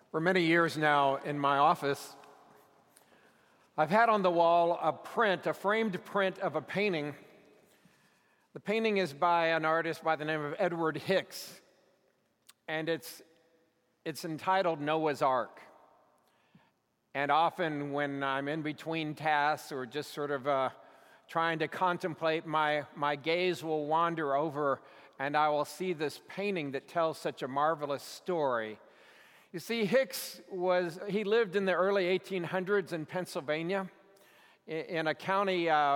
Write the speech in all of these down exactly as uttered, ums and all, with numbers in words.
For many years now in my office, I've had on the wall a print, a framed print of a painting. The painting is by an artist by the name of Edward Hicks, and it's, it's entitled Noah's Ark. And often when I'm in between tasks or just sort of uh, trying to contemplate, my, my gaze will wander over and I will see this painting that tells such a marvelous story. You see, Hicks was, he lived in the early eighteen hundreds in Pennsylvania, in a county uh,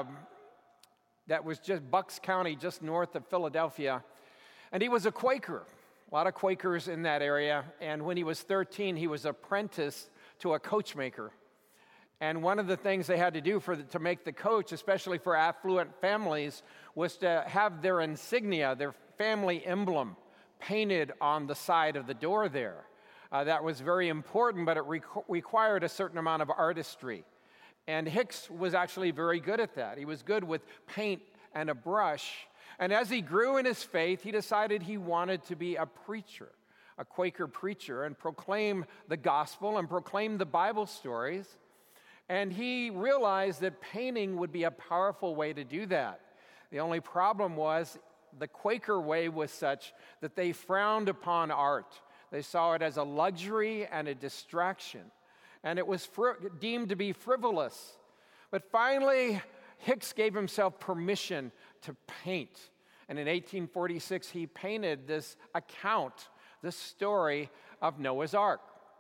that was just Bucks County, just north of Philadelphia. And he was a Quaker, a lot of Quakers in that area. And when he was thirteen, he was apprenticed to a coachmaker. And one of the things they had to do for the, to make the coach, especially for affluent families, was to have their insignia, their family emblem, painted on the side of the door there. Uh, that was very important, but it re- required a certain amount of artistry. And Hicks was actually very good at that. He was good with paint and a brush. And as he grew in his faith, he decided he wanted to be a preacher, a Quaker preacher, and proclaim the gospel and proclaim the Bible stories. And he realized that painting would be a powerful way to do that. The only problem was the Quaker way was such that they frowned upon art. They saw it as a luxury and a distraction, and it was fr- deemed to be frivolous. But finally, Hicks gave himself permission to paint. And in eighteen forty-six, he painted this account, this story of Noah's Ark.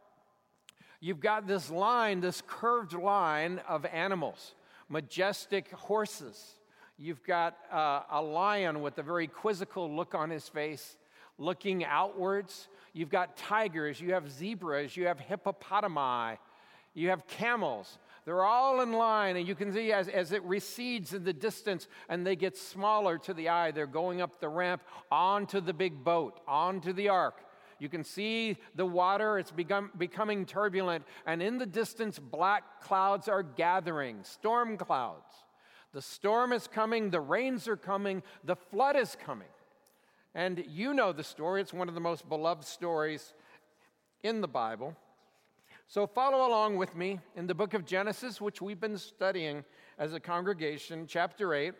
You've got this line, this curved line of animals, majestic horses. You've got uh, a lion with a very quizzical look on his face, looking outwards. You've got tigers, you have zebras, you have hippopotami, you have camels. They're all in line, and you can see as, as it recedes in the distance and they get smaller to the eye, they're going up the ramp onto the big boat, onto the ark. You can see the water, it's become, becoming turbulent, and in the distance, black clouds are gathering, storm clouds. The storm is coming, the rains are coming, the flood is coming. And you know the story. It's one of the most beloved stories in the Bible. So follow along with me in the book of Genesis, which we've been studying as a congregation, chapter eight,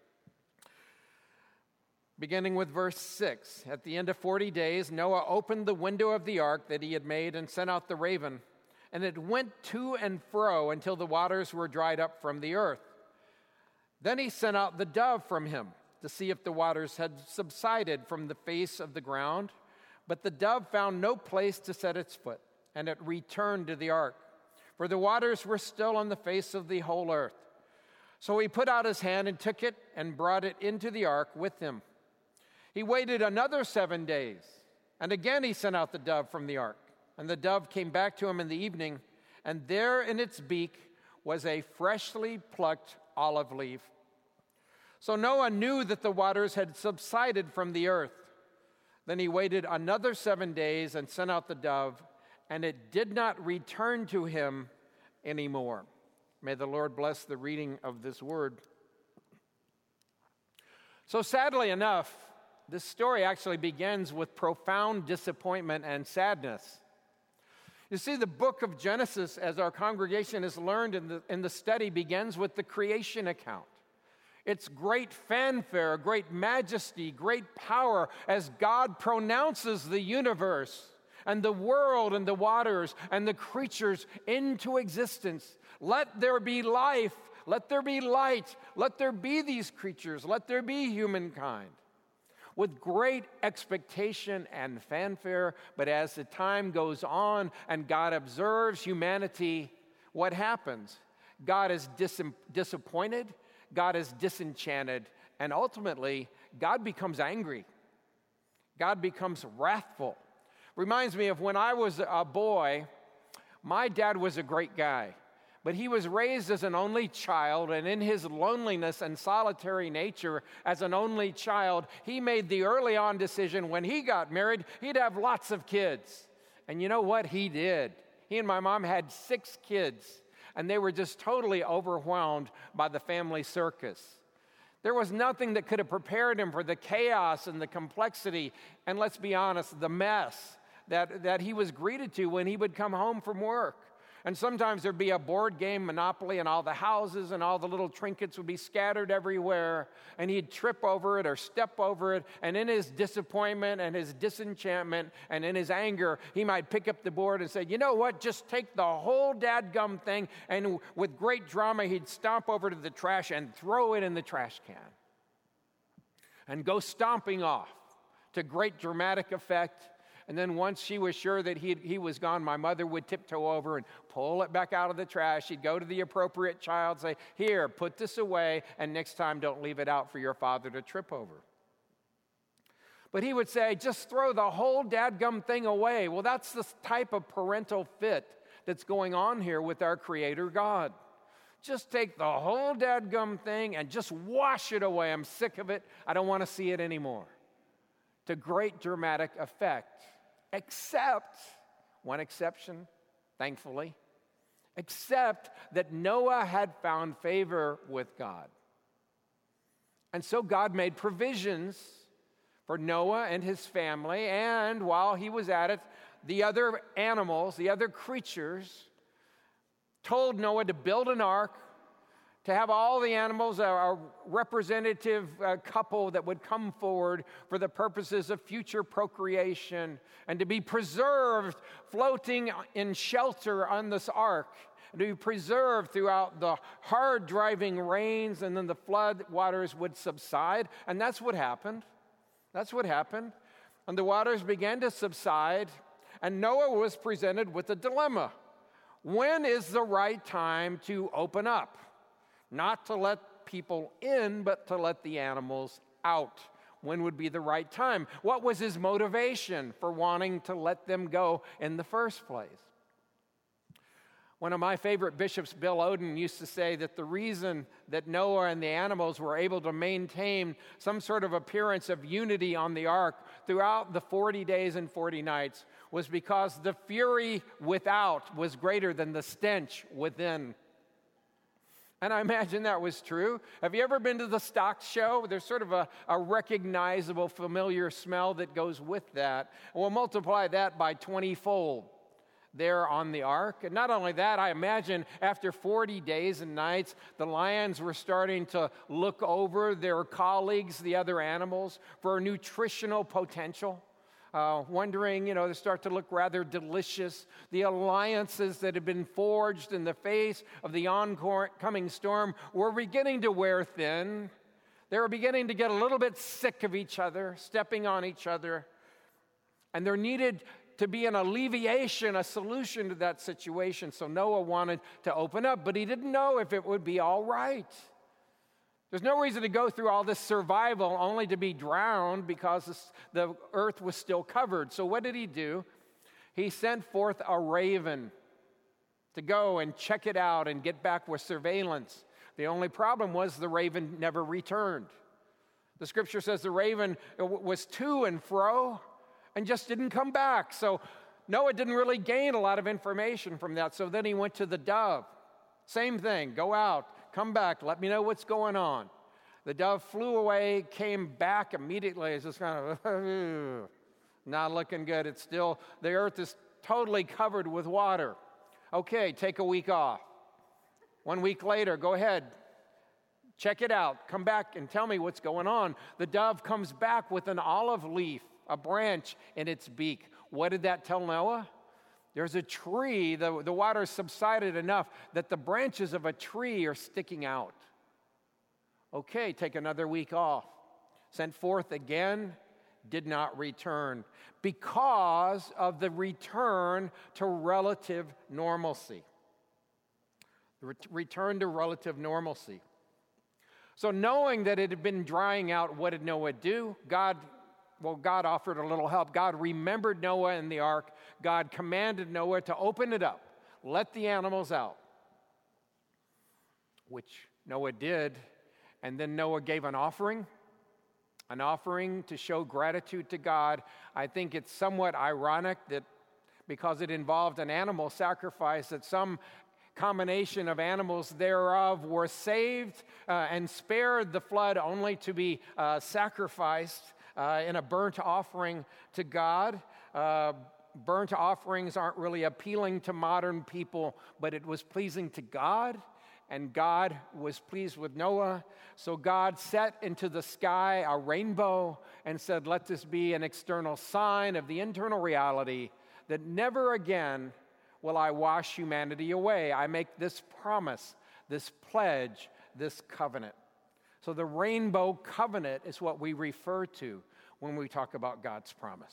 beginning with verse six. At the end of forty days, Noah opened the window of the ark that he had made and sent out the raven, and it went to and fro until the waters were dried up from the earth. Then he sent out the dove from him, to see if the waters had subsided from the face of the ground. But the dove found no place to set its foot, and it returned to the ark, for the waters were still on the face of the whole earth. So he put out his hand and took it and brought it into the ark with him. He waited another seven days, and again he sent out the dove from the ark. And the dove came back to him in the evening, and there in its beak was a freshly plucked olive leaf. So Noah knew that the waters had subsided from the earth. Then he waited another seven days and sent out the dove, and it did not return to him anymore. May the Lord bless the reading of this word. So sadly enough, this story actually begins with profound disappointment and sadness. You see, the book of Genesis, as our congregation has learned in the, in the study, begins with the creation account. It's great fanfare, great majesty, great power as God pronounces the universe and the world and the waters and the creatures into existence. Let there be life, let there be light, let there be these creatures, let there be humankind. With great expectation and fanfare, but as the time goes on and God observes humanity, what happens? God is dis- disappointed. God is disenchanted, and ultimately, God becomes angry. God becomes wrathful. Reminds me of when I was a boy, my dad was a great guy, but he was raised as an only child, and in his loneliness and solitary nature as an only child, he made the early on decision when he got married, he'd have lots of kids. And you know what? He did. He and my mom had six kids. And they were just totally overwhelmed by the family circus. There was nothing that could have prepared him for the chaos and the complexity, and let's be honest, the mess that, that he was greeted to when he would come home from work. And sometimes there'd be a board game, Monopoly, and all the houses and all the little trinkets would be scattered everywhere. And he'd trip over it or step over it. And in his disappointment and his disenchantment and in his anger, he might pick up the board and say, you know what, just take the whole dadgum thing. And with great drama, he'd stomp over to the trash and throw it in the trash can. And go stomping off to great dramatic effect. And then once she was sure that he, he was gone, my mother would tiptoe over and pull it back out of the trash. She'd go to the appropriate child, say, here, put this away, and next time don't leave it out for your father to trip over. But he would say, just throw the whole dadgum thing away. Well, that's the type of parental fit that's going on here with our Creator God. Just take the whole dadgum thing and just wash it away. I'm sick of it. I don't want to see it anymore. To great dramatic effect. Except, one exception, thankfully, except that Noah had found favor with God. And so God made provisions for Noah and his family, and while he was at it, the other animals, the other creatures, told Noah to build an ark, to have all the animals, a, a representative uh, couple that would come forward for the purposes of future procreation, and to be preserved floating in shelter on this ark, and to be preserved throughout the hard driving rains, and then the flood waters would subside. And that's what happened. That's what happened. And the waters began to subside, and Noah was presented with a dilemma. When is the right time to open up? Not to let people in, but to let the animals out. When would be the right time? What was his motivation for wanting to let them go in the first place? One of my favorite bishops, Bill Oden, used to say that the reason that Noah and the animals were able to maintain some sort of appearance of unity on the ark throughout the forty days and forty nights was because the fury without was greater than the stench within. And I imagine that was true. Have you ever been to the stock show? There's sort of a, a recognizable, familiar smell that goes with that. And we'll multiply that by twenty-fold there on the ark. And not only that, I imagine after forty days and nights, the lions were starting to look over their colleagues, the other animals, for nutritional potential. Uh, wondering, you know, they start to look rather delicious. The alliances that had been forged in the face of the oncoming storm were beginning to wear thin. They were beginning to get a little bit sick of each other, stepping on each other. And there needed to be an alleviation, a solution to that situation. So Noah wanted to open up, but he didn't know if it would be all right. There's no reason to go through all this survival only to be drowned because the earth was still covered. So what did he do? He sent forth a raven to go and check it out and get back with surveillance. The only problem was the raven never returned. The scripture says the raven was to and fro and just didn't come back. So Noah didn't really gain a lot of information from that. So then he went to the dove. Same thing, go out. Come back, let me know what's going on. The dove flew away, came back immediately. It's just kind of, not looking good. It's still, the earth is totally covered with water. Okay, take a week off. One week later, go ahead, check it out. Come back and tell me what's going on. The dove comes back with an olive leaf, a branch in its beak. What did that tell Noah? There's a tree, the, the water subsided enough that the branches of a tree are sticking out. Okay, take another week off. Sent forth again, did not return because of the return to relative normalcy. The ret- return to relative normalcy. So knowing that it had been drying out, what did Noah do? God Well, God offered a little help. God remembered Noah and the ark. God commanded Noah to open it up, let the animals out, which Noah did. And then Noah gave an offering, an offering to show gratitude to God. I think it's somewhat ironic that because it involved an animal sacrifice, that some combination of animals thereof were saved uh, and spared the flood only to be uh, sacrificed Uh, in a burnt offering to God. Uh, burnt offerings aren't really appealing to modern people, but it was pleasing to God, and God was pleased with Noah. So God set into the sky a rainbow and said, let this be an external sign of the internal reality that never again will I wash humanity away. I make this promise, this pledge, this covenant. So the rainbow covenant is what we refer to when we talk about God's promise.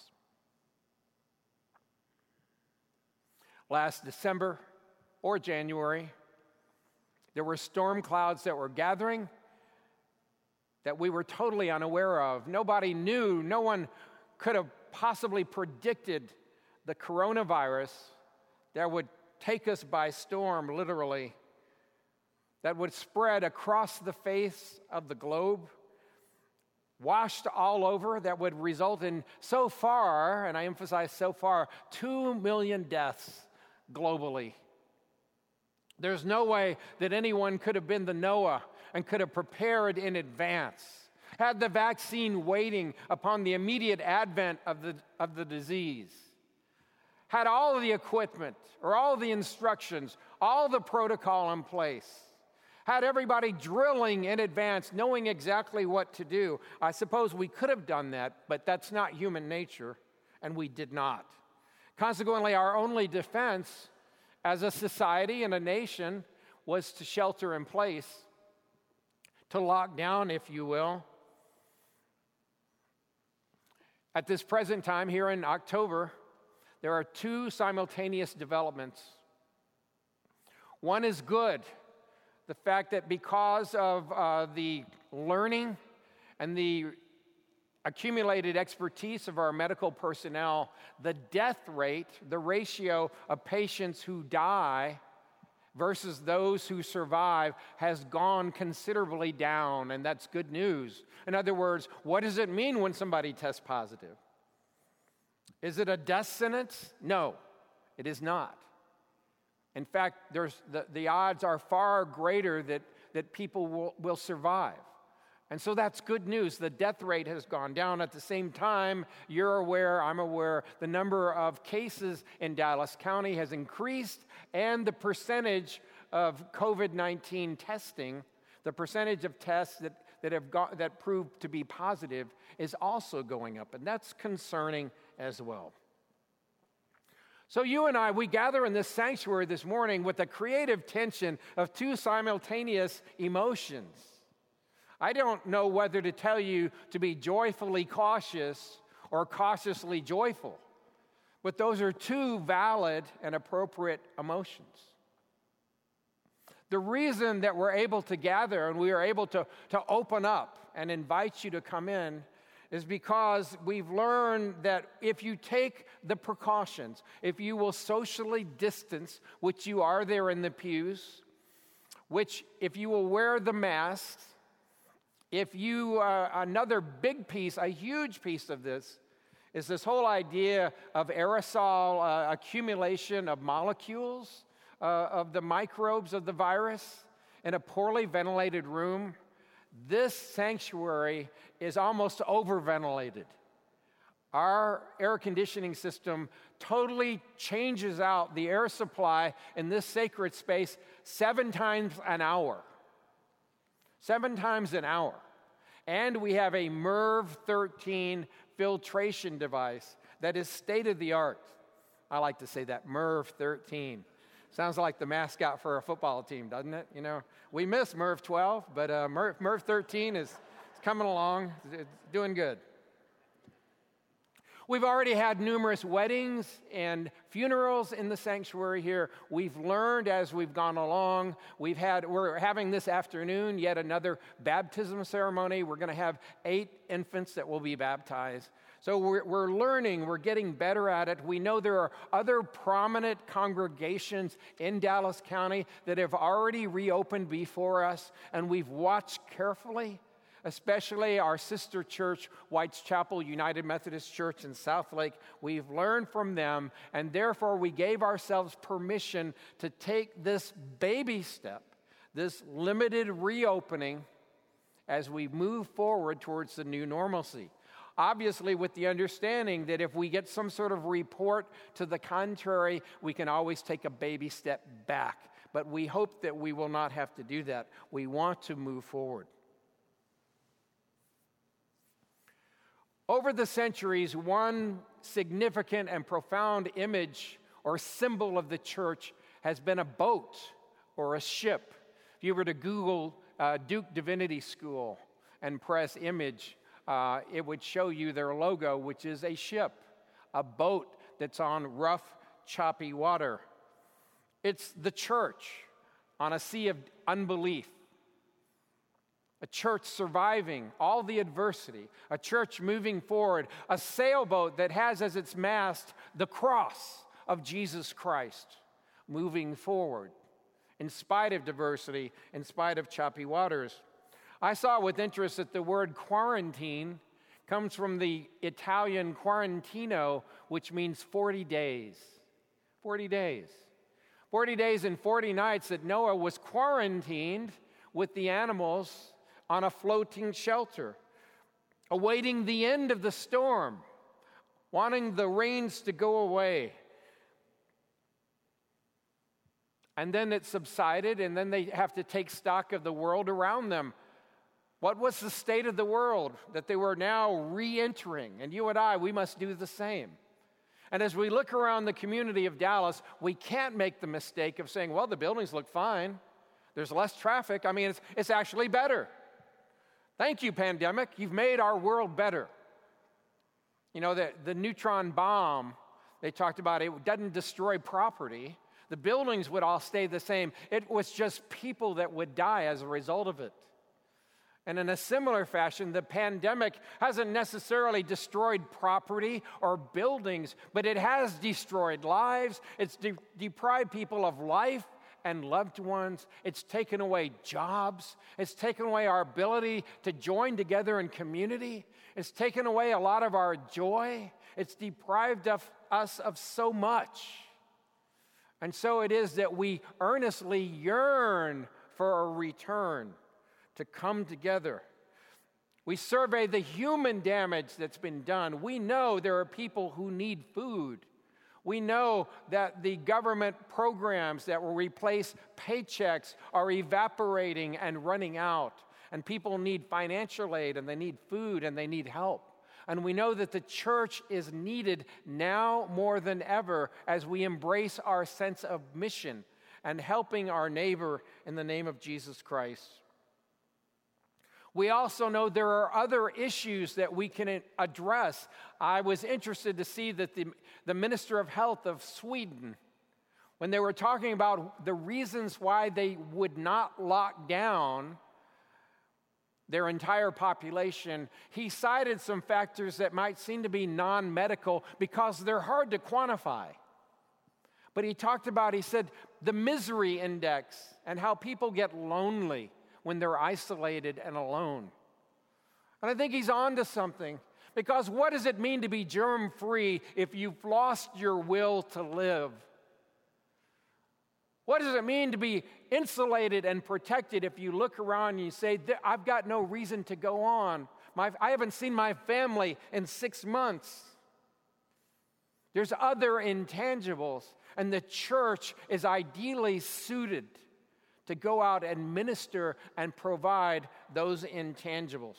Last December or January, there were storm clouds that were gathering that we were totally unaware of. Nobody knew, no one could have possibly predicted the coronavirus that would take us by storm, literally, that would spread across the face of the globe, washed all over, that would result in so far, and I emphasize so far, two million deaths globally. There's no way that anyone could have been the Noah and could have prepared in advance, had the vaccine waiting upon the immediate advent of the, of the disease, had all of the equipment or all the instructions, all the protocol in place, had everybody drilling in advance, knowing exactly what to do. I suppose we could have done that, but that's not human nature, and we did not. Consequently, our only defense as a society and a nation was to shelter in place, to lock down, if you will. At this present time, here in October, there are two simultaneous developments. One is good. The fact that because of uh, the learning and the accumulated expertise of our medical personnel, the death rate, the ratio of patients who die versus those who survive has gone considerably down, and that's good news. In other words, what does it mean when somebody tests positive? Is it a death sentence? No, it is not. In fact, there's the, the odds are far greater that, that people will, will survive. And so that's good news. The death rate has gone down. At the same time, you're aware, I'm aware, the number of cases in Dallas County has increased, and the percentage of covid nineteen testing, the percentage of tests that, that have got, that proved to be positive is also going up, and that's concerning as well. So you and I, we gather in this sanctuary this morning with the creative tension of two simultaneous emotions. I don't know whether to tell you to be joyfully cautious or cautiously joyful, but those are two valid and appropriate emotions. The reason that we're able to gather and we are able to, to open up and invite you to come in is because we've learned that if you take the precautions, if you will socially distance, which you are there in the pews, which if you will wear the masks, if you, uh, another big piece, a huge piece of this, is this whole idea of aerosol uh, accumulation of molecules uh, of the microbes of the virus in a poorly ventilated room. This sanctuary is almost overventilated. Our air conditioning system totally changes out the air supply in this sacred space seven times an hour. Seven times an hour. And we have a MERV thirteen filtration device that is state-of-the-art. I like to say that, MERV thirteen. Sounds like the mascot for a football team, doesn't it? You know, we miss MERV twelve, but uh, MERV, MERV thirteen is coming along. It's doing good. We've already had numerous weddings and funerals in the sanctuary here. We've learned as we've gone along. We've had, we're having this afternoon yet another baptism ceremony. We're going to have eight infants that will be baptized. So we're, we're learning, we're getting better at it. We know there are other prominent congregations in Dallas County that have already reopened before us, and we've watched carefully, especially our sister church, White's Chapel United Methodist Church in Southlake. We've learned from them, and therefore we gave ourselves permission to take this baby step, this limited reopening, as we move forward towards the new normalcy. Obviously, with the understanding that if we get some sort of report to the contrary, we can always take a baby step back. But we hope that we will not have to do that. We want to move forward. Over the centuries, one significant and profound image or symbol of the church has been a boat or a ship. If you were to Google uh, Duke Divinity School and press image, uh, it would show you their logo, which is a ship, a boat that's on rough, choppy water. It's the church on a sea of unbelief. A church surviving all the adversity, a church moving forward, a sailboat that has as its mast the cross of Jesus Christ, moving forward in spite of diversity, in spite of choppy waters. I saw with interest that the word quarantine comes from the Italian quarantino, which means forty days. forty days. forty days and forty nights that Noah was quarantined with the animals on a floating shelter, awaiting the end of the storm, wanting the rains to go away. And then it subsided, and then they have to take stock of the world around them. What was the state of the world that they were now re-entering? And you and I, we must do the same. And as we look around the community of Dallas, we can't make the mistake of saying, well, the buildings look fine. There's less traffic. I mean, it's, it's actually better. Thank you, pandemic. You've made our world better. You know, the, the neutron bomb, they talked about, it doesn't destroy property. The buildings would all stay the same. It was just people that would die as a result of it. And in a similar fashion, the pandemic hasn't necessarily destroyed property or buildings, but it has destroyed lives. It's de- deprived people of life and loved ones. It's taken away jobs. It's taken away our ability to join together in community. It's taken away a lot of our joy. It's deprived of us of so much. And so it is that we earnestly yearn for a return, to come together. We survey the human damage that's been done. We know there are people who need food. We know that the government programs that will replace paychecks are evaporating and running out. And people need financial aid, and they need food, and they need help. And we know that the church is needed now more than ever as we embrace our sense of mission and helping our neighbor in the name of Jesus Christ. We also know there are other issues that we can address. I was interested to see that the, the Minister of Health of Sweden, when they were talking about the reasons why they would not lock down their entire population, he cited some factors that might seem to be non-medical because they're hard to quantify. But he talked about, he said, the misery index and how people get lonely when they're isolated and alone. And I think he's on to something, because what does it mean to be germ-free if you've lost your will to live? What does it mean to be insulated and protected if you look around and you say, I've got no reason to go on. My, I haven't seen my family in six months. There's other intangibles, and the church is ideally suited to go out and minister and provide those intangibles.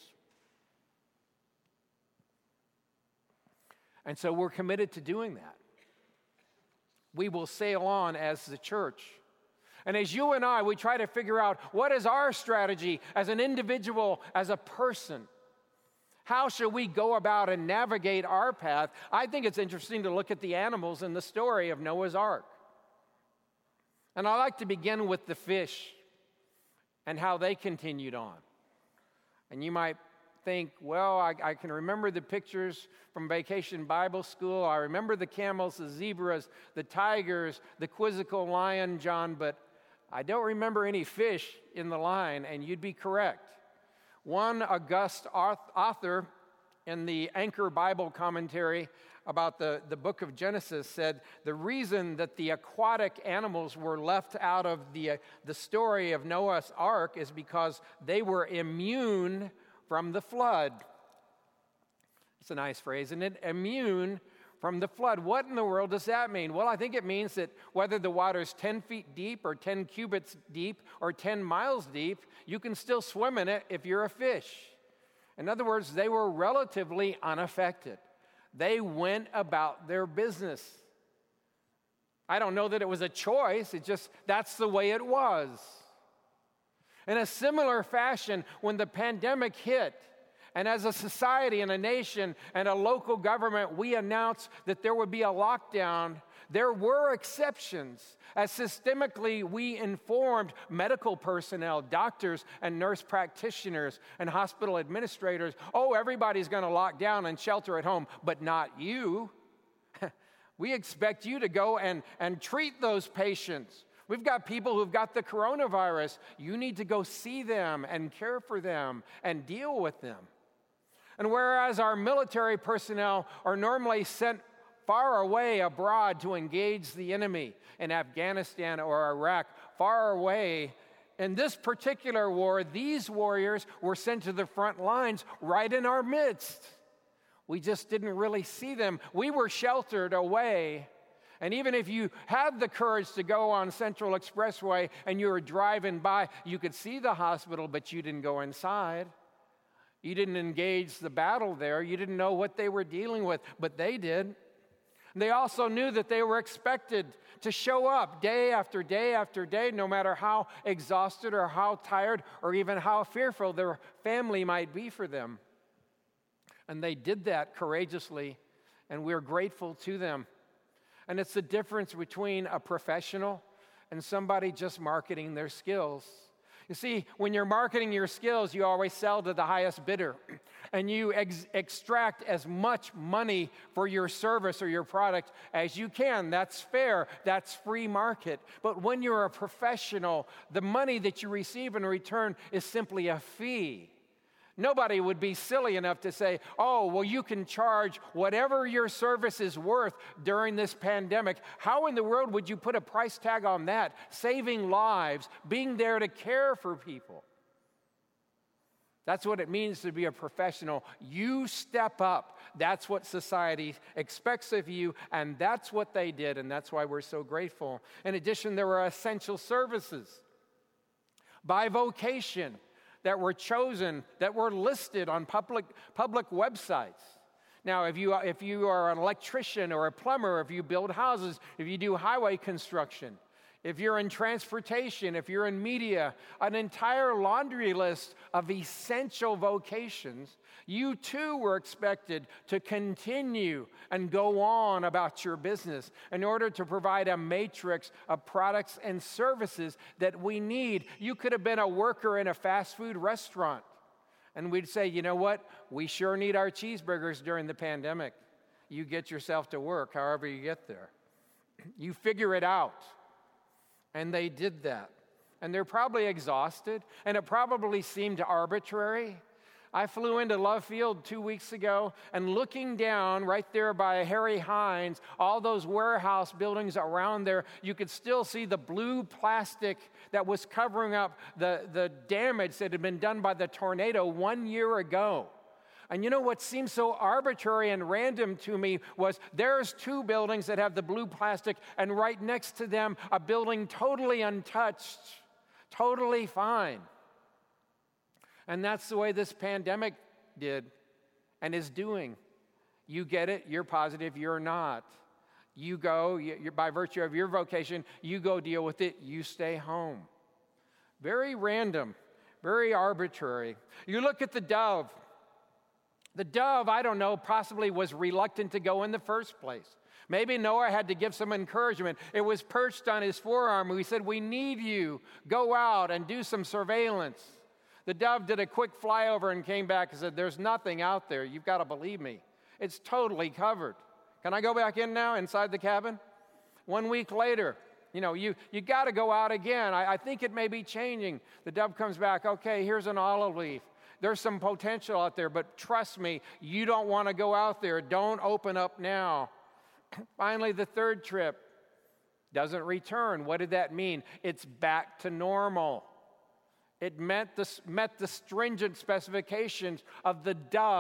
And so we're committed to doing that. We will sail on as the church. And as you and I, we try to figure out what is our strategy as an individual, as a person. How should we go about and navigate our path? I think it's interesting to look at the animals in the story of Noah's Ark. And I like to begin with the fish and how they continued on. And you might think, well, I, I can remember the pictures from Vacation Bible School. I remember the camels, the zebras, the tigers, the quizzical lion, John, but I don't remember any fish in the line, and you'd be correct. One august author in the Anchor Bible commentary about the, the book of Genesis said the reason that the aquatic animals were left out of the, uh, the story of Noah's Ark is because they were immune from the flood. It's a nice phrase, isn't it? Immune from the flood. What in the world does that mean? Well, I think it means that whether the water's ten feet deep or ten cubits deep or ten miles deep, you can still swim in it if you're a fish. In other words, they were relatively unaffected. They went about their business. I don't know that it was a choice. It just, that's the way it was. In a similar fashion, when the pandemic hit, and as a society and a nation and a local government, we announced that there would be a lockdown, there were exceptions. As systemically, we informed medical personnel, doctors and nurse practitioners and hospital administrators, oh, everybody's going to lock down and shelter at home, but not you. We expect you to go and, and treat those patients. We've got people who've got the coronavirus. You need to go see them and care for them and deal with them. And whereas our military personnel are normally sent far away abroad to engage the enemy in Afghanistan or Iraq, far away, in this particular war, these warriors were sent to the front lines right in our midst. We just didn't really see them. We were sheltered away. And even if you had the courage to go on Central Expressway and you were driving by, you could see the hospital, but you didn't go inside. You didn't engage the battle there. You didn't know what they were dealing with, but they did. They also knew that they were expected to show up day after day after day, no matter how exhausted or how tired or even how fearful their family might be for them. And they did that courageously, and we're grateful to them. And it's the difference between a professional and somebody just marketing their skills. You see, when you're marketing your skills, you always sell to the highest bidder, and you ex- extract as much money for your service or your product as you can. That's fair. That's free market. But when you're a professional, the money that you receive in return is simply a fee. Nobody would be silly enough to say, oh, well, you can charge whatever your service is worth during this pandemic. How in the world would you put a price tag on that? Saving lives, being there to care for people. That's what it means to be a professional. You step up. That's what society expects of you, and that's what they did, and that's why we're so grateful. In addition, there were essential services by vocation that were chosen, that were listed on public public websites. Now, if you if you are an electrician or a plumber, if you build houses, if you do highway construction, if you're in transportation, if you're in media, an entire laundry list of essential vocations, you too were expected to continue and go on about your business in order to provide a matrix of products and services that we need. You could have been a worker in a fast food restaurant, and we'd say, you know what? We sure need our cheeseburgers during the pandemic. You get yourself to work however you get there. You figure it out. And they did that. And they're probably exhausted, and it probably seemed arbitrary. I flew into Love Field two weeks ago, and looking down right there by Harry Hines, all those warehouse buildings around there, you could still see the blue plastic that was covering up the, the damage that had been done by the tornado one year ago. And you know what seemed so arbitrary and random to me was there's two buildings that have the blue plastic, and right next to them, a building totally untouched, totally fine. And that's the way this pandemic did and is doing. You get it, you're positive, you're not. You go, you're, by virtue of your vocation, you go deal with it, you stay home. Very random, very arbitrary. You look at the dove. The dove, I don't know, possibly was reluctant to go in the first place. Maybe Noah had to give some encouragement. It was perched on his forearm. We said, we need you. Go out and do some surveillance. The dove did a quick flyover and came back and said, there's nothing out there. You've got to believe me. It's totally covered. Can I go back in now inside the cabin? One week later, you know, you, you got to go out again. I, I think it may be changing. The dove comes back. Okay, here's an olive leaf. There's some potential out there, but trust me, you don't want to go out there. Don't open up now. Finally, the third trip doesn't return. What did that mean? It's back to normal. It meant the, met the stringent specifications of the dove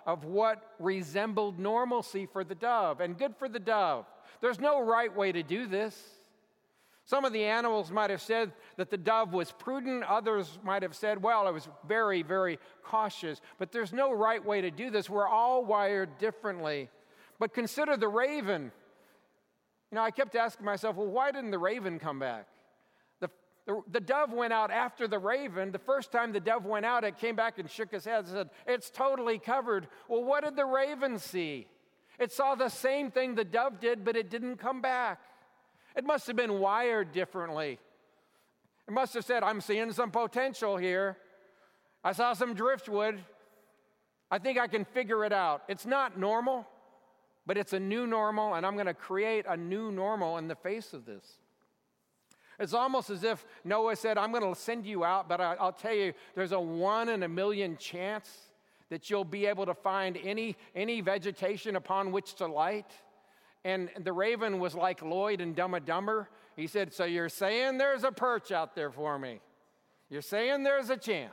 of what resembled normalcy for the dove, and good for the dove. There's no right way to do this. Some of the animals might have said that the dove was prudent. Others might have said, well, it was very, very cautious. But there's no right way to do this. We're all wired differently. But consider the raven. You know, I kept asking myself, well, why didn't the raven come back? The, the, the dove went out after the raven. The first time the dove went out, it came back and shook his head and said, it's totally covered. Well, what did the raven see? It saw the same thing the dove did, but it didn't come back. It must have been wired differently. It must have said, I'm seeing some potential here. I saw some driftwood. I think I can figure it out. It's not normal, but it's a new normal, and I'm going to create a new normal in the face of this. It's almost as if Noah said, I'm going to send you out, but I, I'll tell you, there's a one in a million chance that you'll be able to find any, any vegetation upon which to light. And the raven was like Lloyd in Dumb and Dumber. He said, so you're saying there's a perch out there for me. You're saying there's a chance.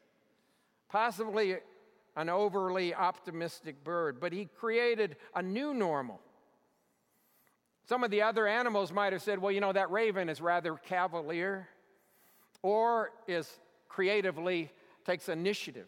Possibly an overly optimistic bird, but he created a new normal. Some of the other animals might have said, well, you know, that raven is rather cavalier or is creatively takes initiative.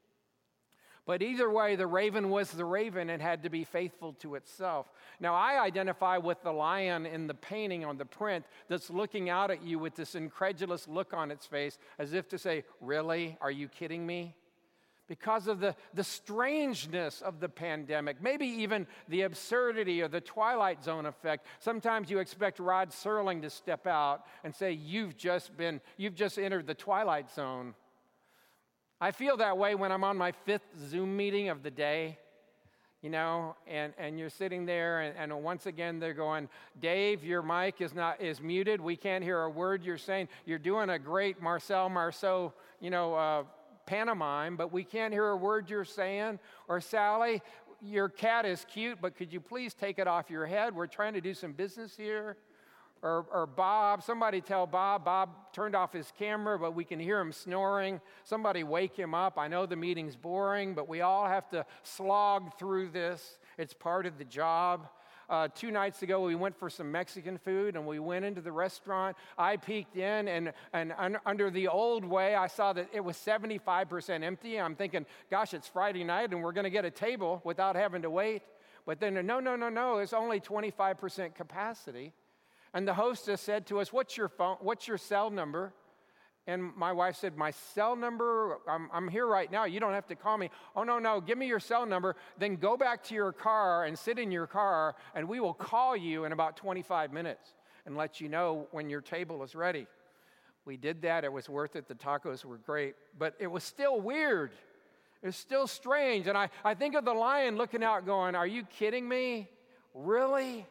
But either way, the raven was the raven and had to be faithful to itself. Now, I identify with the lion in the painting on the print that's looking out at you with this incredulous look on its face, as if to say, really? Are you kidding me? Because of the, the strangeness of the pandemic, maybe even the absurdity or the Twilight Zone effect. Sometimes you expect Rod Serling to step out and say, you've just been, you've just entered the Twilight Zone. I feel that way when I'm on my fifth Zoom meeting of the day, you know, and, and you're sitting there, and, and once again they're going, Dave, your mic is not is muted. We can't hear a word you're saying. You're doing a great Marcel Marceau, you know, uh, pantomime, but we can't hear a word you're saying. Or Sally, your cat is cute, but could you please take it off your head? We're trying to do some business here. Or, or Bob, somebody tell Bob, Bob turned off his camera, but we can hear him snoring. Somebody wake him up. I know the meeting's boring, but we all have to slog through this. It's part of the job. Uh, two nights ago, we went for some Mexican food, and we went into the restaurant. I peeked in, and, and un- under the old way, I saw that it was seventy-five percent empty. I'm thinking, gosh, it's Friday night, and we're going to get a table without having to wait. But then, no, no, no, no, it's only twenty-five percent capacity. And the hostess said to us, what's your phone, what's your cell number? And my wife said, my cell number, I'm, I'm here right now. You don't have to call me. Oh, no, no, give me your cell number. Then go back to your car and sit in your car, and we will call you in about twenty-five minutes and let you know when your table is ready. We did that. It was worth it. The tacos were great. But it was still weird. It was still strange. And I, I think of the lion looking out going, are you kidding me? Really?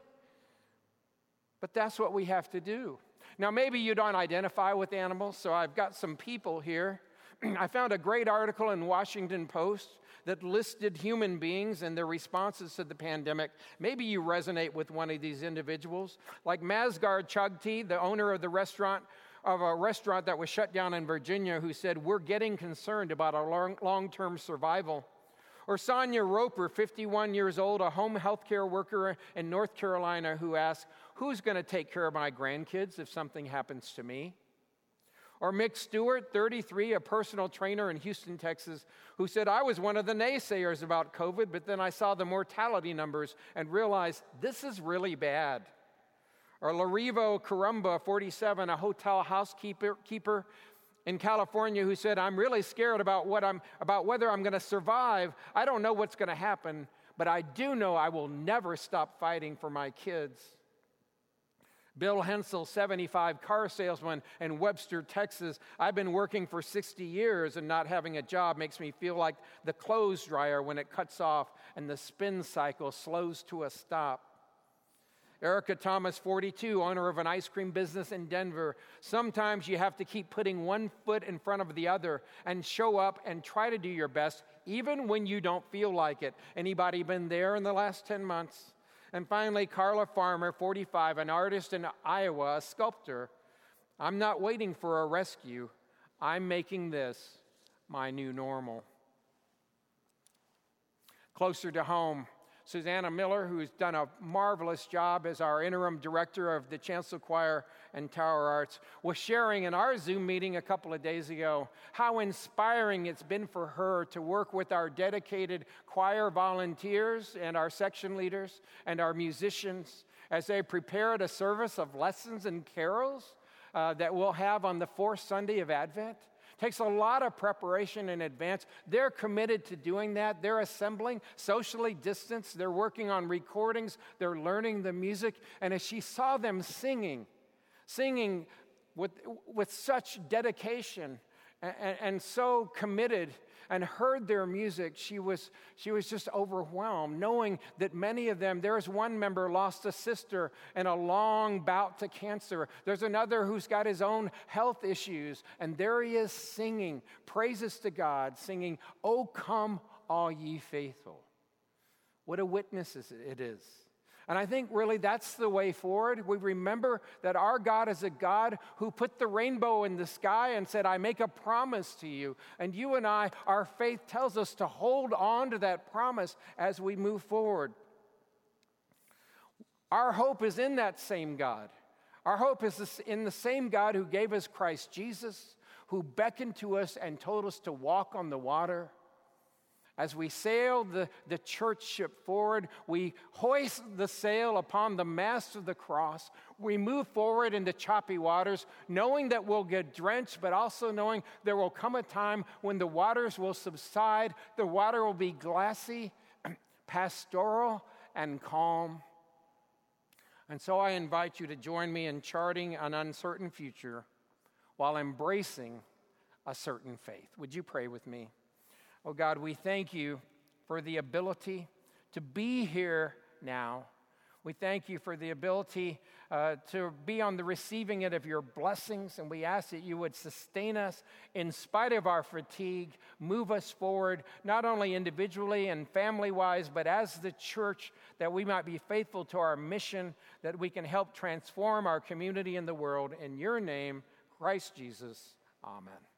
But that's what we have to do. Now, maybe you don't identify with animals, so I've got some people here. I found a great article in Washington Post that listed human beings and their responses to the pandemic. Maybe you resonate with one of these individuals, like Masgard Chugti, the owner of the restaurant, of a restaurant that was shut down in Virginia, who said, we're getting concerned about our long, long-term survival. Or Sonia Roper, fifty-one years old, a home health care worker in North Carolina, who asked, who's going to take care of my grandkids if something happens to me? Or Mick Stewart, thirty-three, a personal trainer in Houston, Texas, who said, I was one of the naysayers about COVID, but then I saw the mortality numbers and realized this is really bad. Or Larivo Carumba, forty-seven, a hotel housekeeper keeper in California, who said, I'm really scared about what I'm about whether I'm going to survive. I don't know what's going to happen, but I do know I will never stop fighting for my kids. Bill Hensel, seventy-five, car salesman in Webster, Texas. I've been working for sixty years, and not having a job makes me feel like the clothes dryer when it cuts off and the spin cycle slows to a stop. Erica Thomas, forty-two, owner of an ice cream business in Denver. Sometimes you have to keep putting one foot in front of the other and show up and try to do your best, even when you don't feel like it. Anybody been there in the last ten months? And finally, Carla Farmer, forty-five, an artist in Iowa, a sculptor. I'm not waiting for a rescue. I'm making this my new normal. closer to home. Susanna Miller, who's done a marvelous job as our interim director of the Chancel Choir and Tower Arts, was sharing in our Zoom meeting a couple of days ago how inspiring it's been for her to work with our dedicated choir volunteers and our section leaders and our musicians as they prepared a service of lessons and carols uh, that we'll have on the fourth Sunday of Advent. Takes a lot of preparation in advance. They're committed to doing that. They're assembling, socially distanced. They're working on recordings. They're learning the music. And as she saw them singing, singing with, with such dedication and, and so committed, and heard their music, she was, she was just overwhelmed, knowing that many of them, there's one member lost a sister in a long bout to cancer. There's another who's got his own health issues, and there he is singing praises to God, singing, "O come, all ye faithful." What a witness it is. And I think really that's the way forward. We remember that our God is a God who put the rainbow in the sky and said, "I make a promise to you." And you and I, our faith tells us to hold on to that promise as we move forward. Our hope is in that same God. Our hope is in the same God who gave us Christ Jesus, who beckoned to us and told us to walk on the water. As we sail the, the church ship forward, we hoist the sail upon the mast of the cross. We move forward into choppy waters, knowing that we'll get drenched, but also knowing there will come a time when the waters will subside. The water will be glassy, pastoral, and calm. And so I invite you to join me in charting an uncertain future while embracing a certain faith. Would you pray with me? Oh God, we thank you for the ability to be here now. We thank you for the ability uh, to be on the receiving end of your blessings, and we ask that you would sustain us in spite of our fatigue, move us forward, not only individually and family-wise, but as the church, that we might be faithful to our mission, that we can help transform our community and the world. In your name, Christ Jesus, amen.